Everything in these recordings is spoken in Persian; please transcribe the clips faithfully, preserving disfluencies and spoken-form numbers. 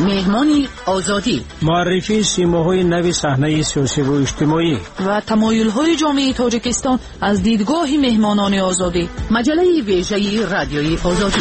مهمانی آزادی، معرفی سیماهای نوی صحنه سیاسی و اجتماعی و تمایل‌های جامعه تاجیکستان از دیدگاه مهمانان آزادی. مجله ویژه رادیوی آزادی.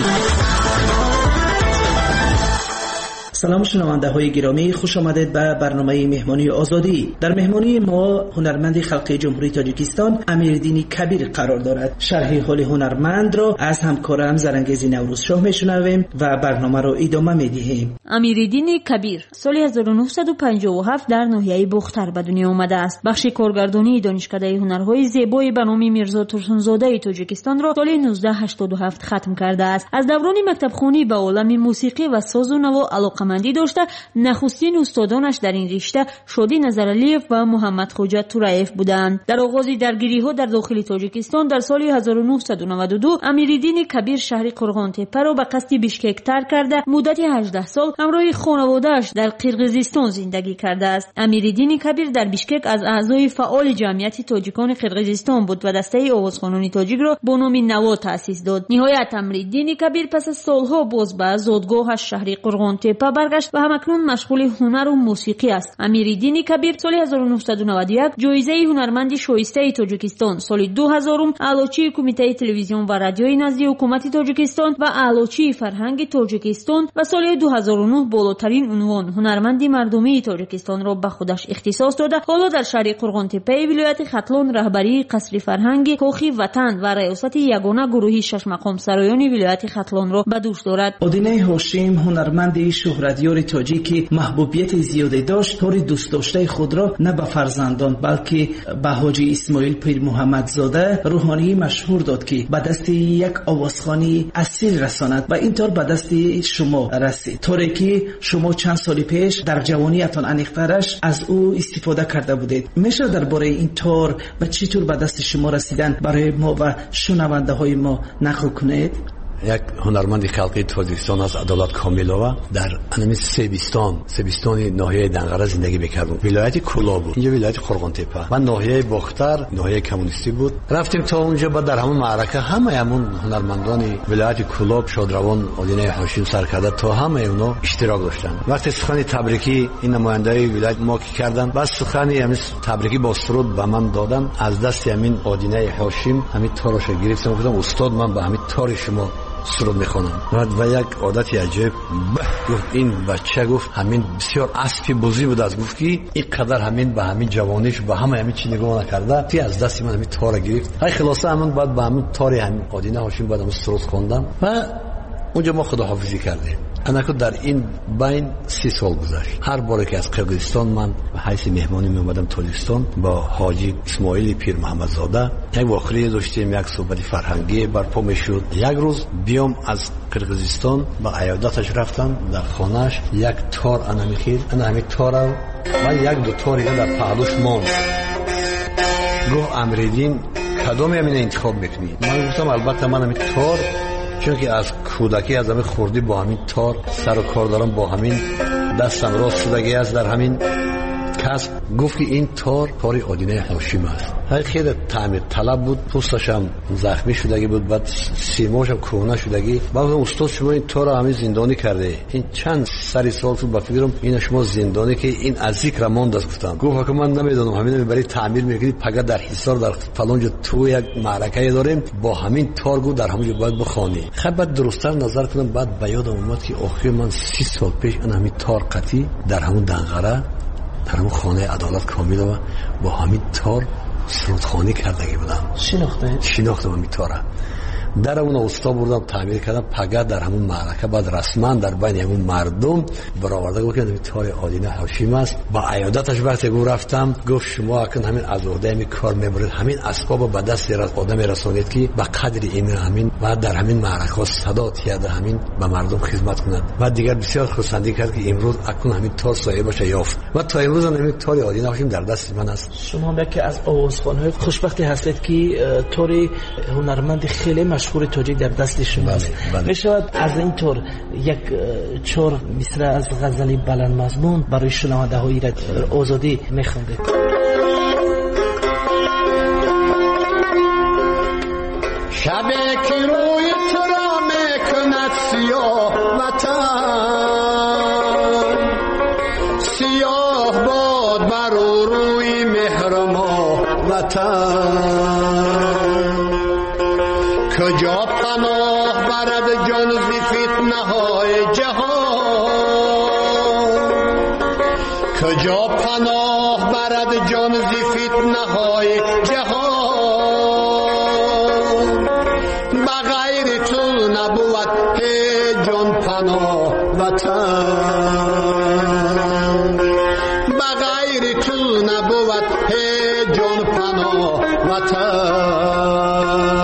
سلام شنونده های گرامی، خوش آمدید به برنامه مهمانی آزادی. در مهمانی ما هنرمند خلقی جمهوری تاجیکستان امیرالدین کبیر قرار دارد. شرح حال هنرمند را از همکارم زرنگیز نوروزشاه میشنویم و برنامه را ادامه میدهیم. امیرالدین کبیر سال هزار و نهصد و پنجاه و هفت در ناحیه بختر به دنیا آمده است. بخش کارگردانی دانشکده هنرهای زیبای به نام میرزا ترسونزاده تاجیکستان را سال نوزده هشتاد و هفت ختم کرده است. از دوران مکتبخوانی به عالم موسیقی و ساز و نوا علاقه‌مندی داشته. نخستین استادانش در این رشته شادی نظرعلیف و محمد خوجت تورایف بودند. در آغاز درگیری‌ها در داخل تاجیکستان در سال هزار و نهصد و نود و دو امیرالدین کبیر شهر قرغانتپه را به قصد بیشکک ترک کرده مدت هجده سال همراه خانواده‌اش در قرقیزستان زندگی کرده است. امیرالدین کبیر در بیشکک از اعضای فعال جمعیت تاجیکان قرقیزستان بود و دسته آوازخوانان تاجیک را با نام نوا تأسیس داد. نهایت امیرالدین کبیر پس از سالها باز به زادگاهش شهر قرغانتپه برگشت و همکنون مشغول هنر و موسیقی است. امیرالدین کبیر سال هزار و نهصد و نود و یک جایزه هنرمند شایسته تاجیکستان، سال دو هزار اعلاچی کمیته تلویزیون و رادیوی نزد حکومت تاجیکستان و اعلاچی فرهنگ تاجیکستان و سال دو هزار و نه بالاترین عنوان هنرمند مردمی تاجیکستان را به خودش اختصاص داده. حالا در شهر قرغانتپه ولایت ختلان رهبری قصر فرهنگ کاخ وطن و ریاست یگانه گروهی شش مقام سرایان ولایت ختلان را به دوش دارد. آدینه هاشم هنرمند شهرتیار تاجیکی محبوبیت زیادی داشت. طور دوست داشته خود را نه به فرزندان بلکه به حاجی اسماعیل پیر محمد زاده روحانی مشهور داد که به دست یک آوازخوانی اصیل رساند و اینطور به دست شما رسید. طوری که شما چند سال پیش در جوانیتان انیخترش از او استفاده کرده بودید. میشه درباره این طور و چطور به دست شما رسیدن برای ما و شنونده های ما نقل کنید؟ یک هنرمند خلقی تاجیکستان از عدالت کاملова در انمی سیبستان سیبستان ناحیه دنقره زندگی میکردم. ولایت کولا بود، اینجا ولایت قرغانتپه و ناحیه بختر ناحیه کمونیستی بود. رفتیم تا اونجا بعد در همون معرکه همه همون هنرمندان ولایت کولا شادروان آدینه هاشم سرکرده تا همه اونا اشتراک داشتن. وقتی سخن تبریکی این نمایندای ولایت ما کی کردن، بعد سخن همین تبریکی با سرود به من دادن. از دست همین آدینه هاشم همین تارش گرفتم، گفتم استاد من به همین تار شما سرود میخونم. و یک عادتی عجیب گفت این بچه، گفت همین بسیار اسبی بزی بود، از گفت که این قدر همین به همین جوانیش به همه همین چی نگاه نکرده تی از دست من همین تار گرفت. های خلاصه همین بعد به همین تار همین آدینه هاشم بعد همین سرود خوندم و اونجا ما خداحافظی کردیم. انکو در این بین سی سال گذشت. هر باره که از قرقیزستان من به حیث مهمانی می اومدم تاجیکستان با حاجی اسماعیل پیر محمد زاده یک واقعه داشتیم، یک صحبت فرهنگی برپا میشد. یک روز بیام از قرقیزستان با عیادتش رفتم در خانهش، یک تار انا میخیر انا همین تار و یک دو تاری در پهلوش ماند. گفت امیرالدین کدومی همین انتخاب میکنی؟ من گفتم البته من همین تار، چون که از کودکی از همین خوردی با همین تار سر و کار دارم، با همین دستم راست شدگی است در همین کسب. گفت که این تار تار آدینه هاشم است. خیلی تعمیر طلب بود، پوستش هم زخمی شدگی بود، بعد سیماش هم کهنه شدگی. بعد استاد شما این تار همین زندانی کرده، این چند سری سال تو با فکرم این شما زندانی که این از ذکر ماند است. گفتم گفت که من نمیدونم همین برای تعمیر میکنید فقط در حصار در فلان جا تو یک معرکه داریم با همین تار گو در همون باید بخوانی. خب بعد درست‌تر نظر کنم، بعد به یادم اومد که آخر من سی سال پیش این همین تار قطی در همون دنقره در همون خانه عدالت کاملova با همین تار سرودخوانی کردگی بودم. شناخته شناختم همین تاره. در اون استاد بردم تعمیر کردم پگاه در همون معرکه. بعد رسما در بین همون مردم برآورده گفتم این تار آدینه هاشم است. با عیادتش وقتی گفت رفتم گفت شما اکنون همین از عهده همین کار میبرید، همین اسباب به دست آدم رسانید که به قدری این همین بعد در همین معرکه صدا تیاد همین به مردم خدمت کند. و دیگر بسیار خرسندی کرد که امروز اکنون همین تار صاحبش یافت و تا امروز همین تار آدینه هاشم در دست من است. شما یکی از آوازخوان‌های خوشبختی هستید که تار هنرمند خیلی مشهور تاجیک در دست شما است. میشود از این طور یک چهار مصرع از غزل بلند مضمون برای شنونده های آزادی میخوندید؟ شب که روی تو را میکند سیاه وطن، وطن کجا پناه برد جان ز فتنه های جهان کجا پناه برد جان ز فتنه های جهان بغیر تو نبود هیچ جان پناه وطن بغیر تو نبود هیچ جان پناه وطن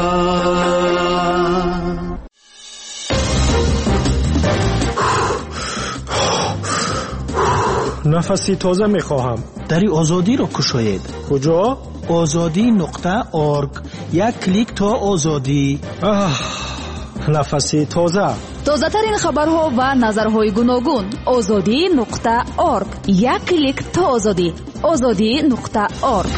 نفسی تازه میخواهم. دری آزادی رو کشاید. کجا؟ آزادی نقطه ارگ. یک کلیک تا آزادی. آه، نفسی تازه. تازه ترین خبرها و نظرهای گوناگون. آزادی نقطه ارگ. یک کلیک تا آزادی. آزادی نقطه ارگ.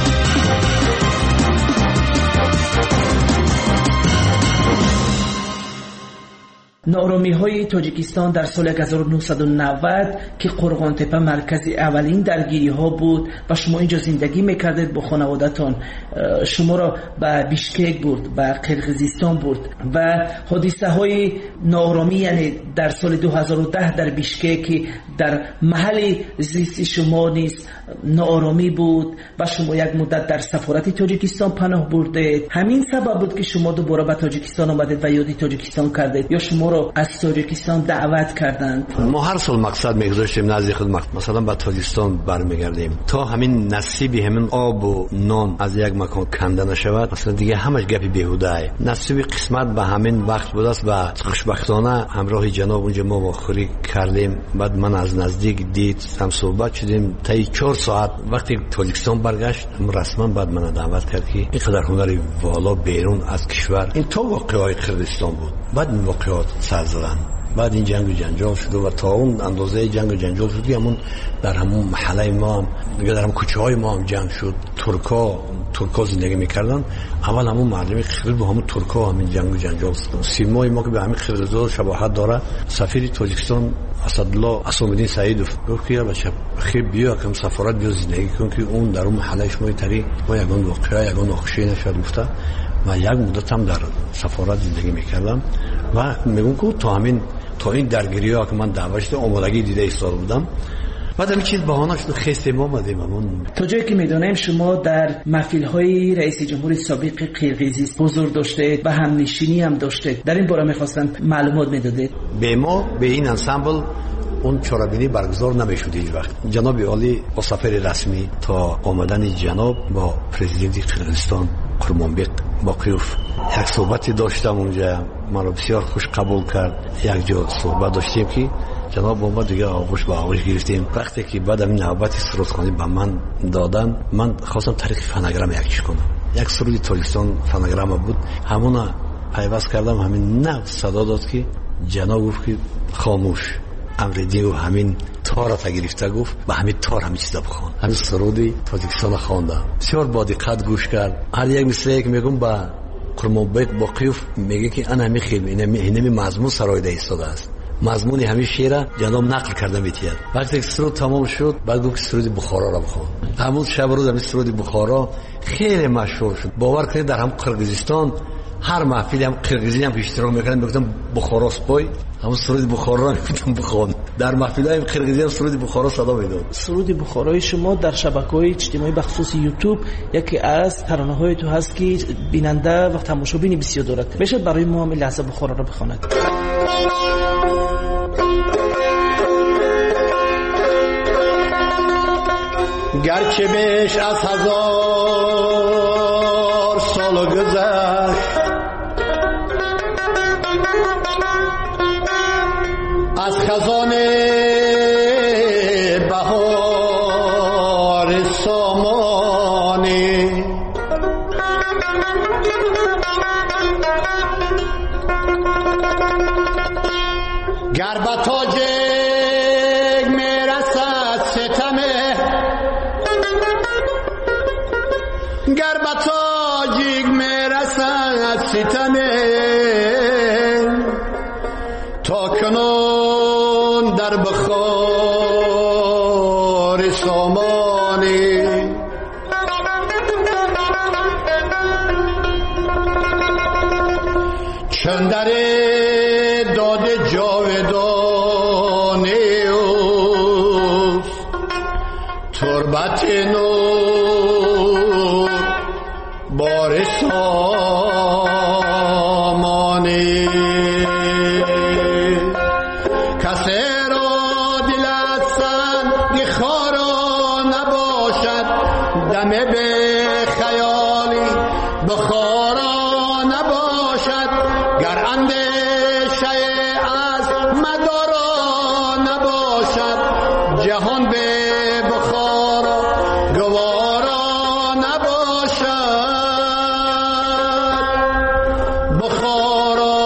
نارامی های تاجیکستان در سال هزار و نهصد و نود که قرغان تپه مرکز اولین درگیری ها بود و شما اینجا زندگی میکردید با خانوادتان، شما را به بیشکک برد، به قرقیزستان برد و حادثه های نارامی یعنی در سال دو هزار و ده در بیشکک در محل زیست شما نیز نارامی بود و شما یک مدت در سفارت تاجیکستان پناه بردید. همین سبب بود که شما دوباره به تاجیکستان آمدید و یادی تاجیکستان کردید یا شما را از تاجیکستان دعوت کردند؟ ما هر سال مقصد میگذاشتیم نزد خدمت، مثلا به تاجیکستان برمیگردیم تا همین نصیبی همین آب و نان از یک مکان کنده نشود، مثلا دیگه همش گپی بیهوده ای. نصیب قسمت به همین وقت بود است و خوشبختانه همراه جناب اونجا ما مخوری کردیم. بعد من از نزدیک دید، هم صحبت شدیم تا چهار ساعت. وقتی تاجیکستان برگشت رسما بعد من دعوت کرد که اینقدر هنری والا بیرون از کشور، این تو واقعای کردستان بود. بعد این واقعات سر زدن، بعد این جنگ و جنجال شد و تا اون اندازه جنگ و جنجال شد که همون در همون محله ما هم دیگه در همون کوچه های ما هم جنگ شد. ترکا ترکا زندگی میکردن، اول همون معلمی خرید با همون ترکا همین جنگ و جنجال شد. سیمای ما که به همین خردزاد شباهت داره، سفیر تاجیکستان اسدالله اسامالدین سعیدوف گفت که بچه خیر بیا کم سفارت بیا زندگی کن که اون در اون محله شما تری ما یگان واقعه یگان ناخوشی نشد گفته. و یک مدت هم در سفارت زندگی میکردم و میگم که تا همین تا این درگیری ها که من دعوت شده آمادگی دیده ایستاده بودم. بعد همین چیز بهانه شد خسته ما آمدیم. همون تا جایی که میدونیم شما در محفل های رئیس جمهور سابق قرقیزستان حضور داشتید و همنشینی هم داشتید. در این باره میخواستم معلومات میدادید. به ما به این انسامبل اون چارابینی برگزار نمیشود هیچ وقت. جناب عالی با سفر رسمی تا آمدن جناب با پرزیدنت قرقیزستان قرمانبق باقیوف یک صحبتی داشتم اونجا، من رو بسیار خوش قبول کرد. یک جا صحبت داشتیم که جناب با ما دیگه آغوش با آغوش گرفتیم. وقتی که بعد این نوبت سرودخوانی به من دادن، من خواستم طریق فناگرام یکیش کنم. یک سرود تاجیکستان فناگرام بود، همون پیوست کردم. همین نه صدا داد که جناب گفت که خاموش امر دیو همین تار تا گرفته گفت به همین تار همین چیزا بخوان. همین سرودی تاجیکستان خواندم، بسیار با دقت گوش کرد. هر یک مثلی که میگم با قرمانبق باقیوف میگه که انا میخیم این اینمی مضمون سرایده ایستاده است. مضمون همین شعر جناب نقل کرده میتید. وقتی سرود تمام شد بعد گفت سرود بخارا را بخوان. همون شب روز همین سرود بخارا خیلی مشهور شد. باور کنید در هم قرقیزستان هر محفلی هم قرقیزی هم اشتراک میکردن میگفتن بخارا سپای، همون سرود بخارا را میگفتن بخوان. در محفلای قرقیزی هم سرود بخارا صدا میداد. سرود بخارای شما در شبکه‌های اجتماعی بخصوص یوتیوب یکی از ترانه‌های تو هست که بیننده و تماشابین بسیار دارد. بشه برای ما هم لحظه بخارا را بخواند. گرچه بیش از هزار سال گذشت از خزان بهار سامانی، گر به تاج میرسد ستمه، گر به تاجیک میرسد ستمه، تا کنون در بخار سامانی جاودانی اوست تربت نور بار سامانی کسی را دل از سنگ خارا نباشد دم به خیالی بخارا نباشد گر اندیشه از مدارا نباشد جهان به بخارا گوارا نباشد بخارا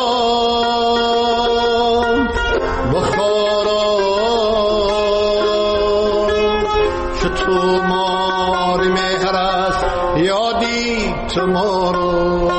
بخارا چو تو مار مهر است یادی تو مارو.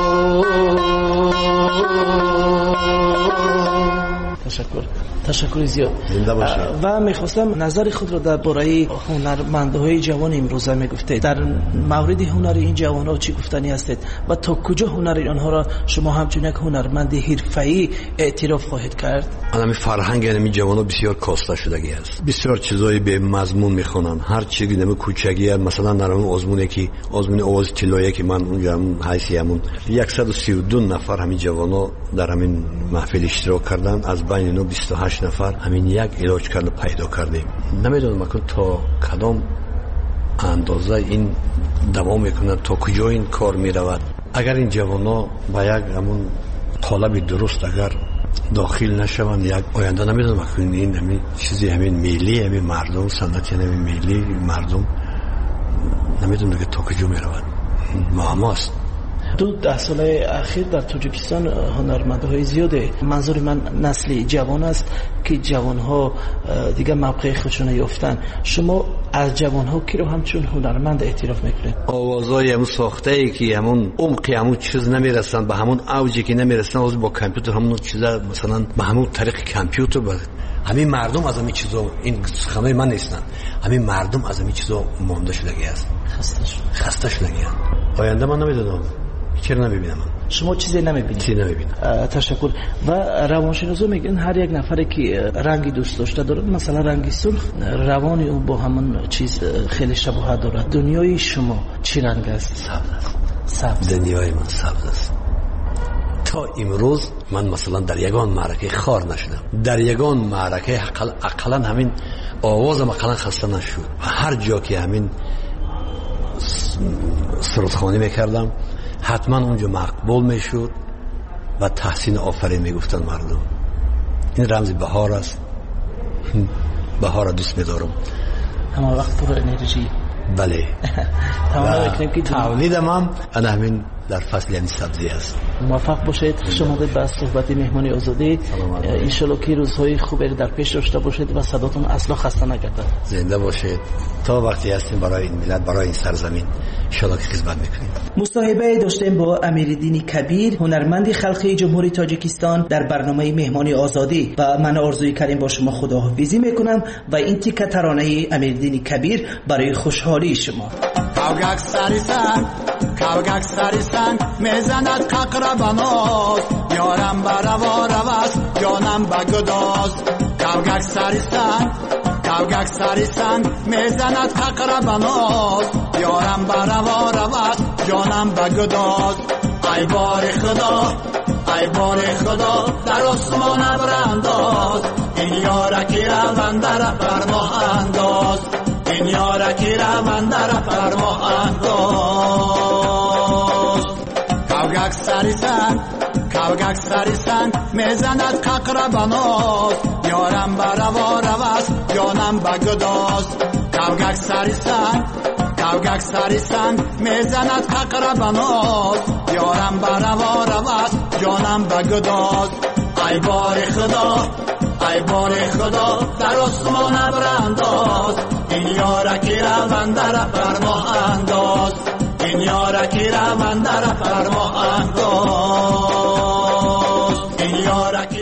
تشکر تشکر زیاد. و میخواستم نظر خود را درباره هنرمندهای جوان امروزه میگفته. در مورد هنر این جوانها چی گفتنی هستید و تا کجا هنر آنها را شما همچون یک هنرمند حرفه‌ای اعتراف خواهید کرد؟ الان فرهنگ این جوانها بسیار کاسته شدگی است. بسیار چیزای به مضمون میخونن. هر چیزی نمی کوچگی است. مثلا در اون آزمونی که آزمون آواز طلایی که من اونجا حیثیتمون صد و سی و دو نفر همین جوانها در همین محفل اشتراک کردن. از بین اینا بیست و هشت نفر همین یک علاج کرده پیدا کردیم. نمیدونم که تا کدام اندازه این دوام میکنه، تا کجا این کار میرود. اگر این جوانا با یک همون طالب درست اگر داخل نشوند یک آینده نمیدونم که این همین چیزی همین میلی همین مردم سنت یعنی همین میلی مردم نمیدونم که تا کجا میرود. معماست. دو ده ساله اخیر در تاجیکستان هنرمندهای زیاده. منظور من نسل جوان است که جوانها دیگه موقع خودشون یافتن. شما از جوانها کی رو همچون هنرمند اعتراف میکنید؟ آوازای همون ساخته ای که همون عمقی همون چیز نمیرسن، به همون اوجی که نمیرسن، از با کامپیوتر همون چیزا مثلا به همون طریق کامپیوتر با همین مردم از همین چیزا، این سخنای من نیستن، همین مردم از همین چیزا مونده شدگی است. خسته شده خسته شدگی. آینده من نمیدونم چرا نمیبینم. شما چیزی نمیبینید؟ چیزی نمیبینم. تشکر. و روانشناسا میگن هر یک نفری که رنگی دوست داشته داره، مثلا رنگی سرخ، روانی او با همون چیز خیلی شباهت داره. دنیای شما چی رنگ است؟ سبز است. سبز. دنیای من سبز است. تا امروز من مثلا در یگان معرکه خار نشدم. در یگان معرکه اقلا همین آوازم اقلا خسته نشد. هر جا که همین سرودخوانی میکردم حتما اونجا مقبول میشد و تحسین آفرین میگفتن مردم. این رمز بهار است. بهار دوست میدارم. همه وقت پر انرژی. بله. تولیدم هم انا همین در فصل یعنی سبزی است. موفق باشید. خوش آمدید به صحبت مهمانی آزادی. ان شاءالله که روزهای خوبی در پیش داشته باشید و صداتون اصلا خسته نگردد. زنده باشید. تا وقتی هستیم برای این ملت، برای این سرزمین ان شاءالله که خدمت میکنیم. مصاحبه داشتیم با امیرالدین کبیر، هنرمند خلقی جمهوری تاجیکستان در برنامه مهمانی آزادی. و من آرزوی کردیم با شما خداحافظی میکنم و این تیکه ترانه امیرالدین کبیر برای خوشحالی شما. کاوگک سری سنگ کاوگک سری سنگ میزند ققر بناز یارم بروا رواست جانم بگداز. کاوگک سری سنگ کاوگک سری سنگ میزند ققر بناز یارم بروا رواست جانم بگداز. ای بار خدا ای بار خدا در آسمان ابر انداز این یارکی روان در فرما انداز این یارکی روان در فرما انداز. کاوگک سری سنگ کاوگک سری سنگ میزند ققر بناز یارم بروا رواست جانم بگداز. کاوگک سری سنگ کاوگک سری سنگ میزند ققر بناز یارم بروا رواست جانم بگداز. ای بار خدا ای بار خدا در آسمان ابر انداز این یارکی روان در فرما انداز این یارکی روان در فرما انداز این یارکی